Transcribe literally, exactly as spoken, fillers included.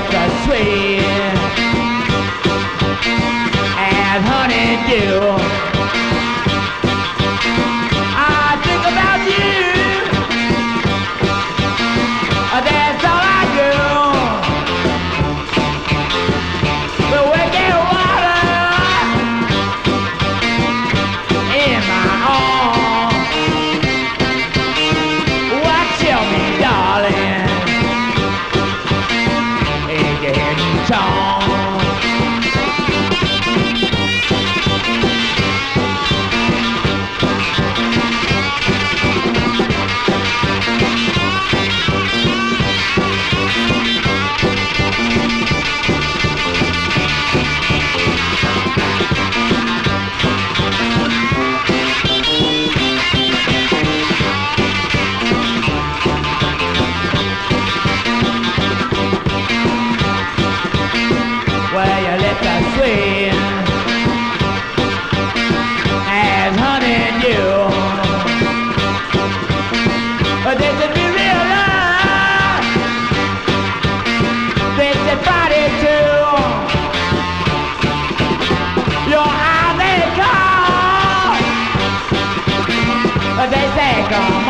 lips are sweet as honeydew. I think about you, that's all I do. The wicked water in my arms. What tell me, darling, ain't getting charmed? Well, your lips are sweet as honeydew. But this is be real love, this is body too. Your eyes they call, but they say come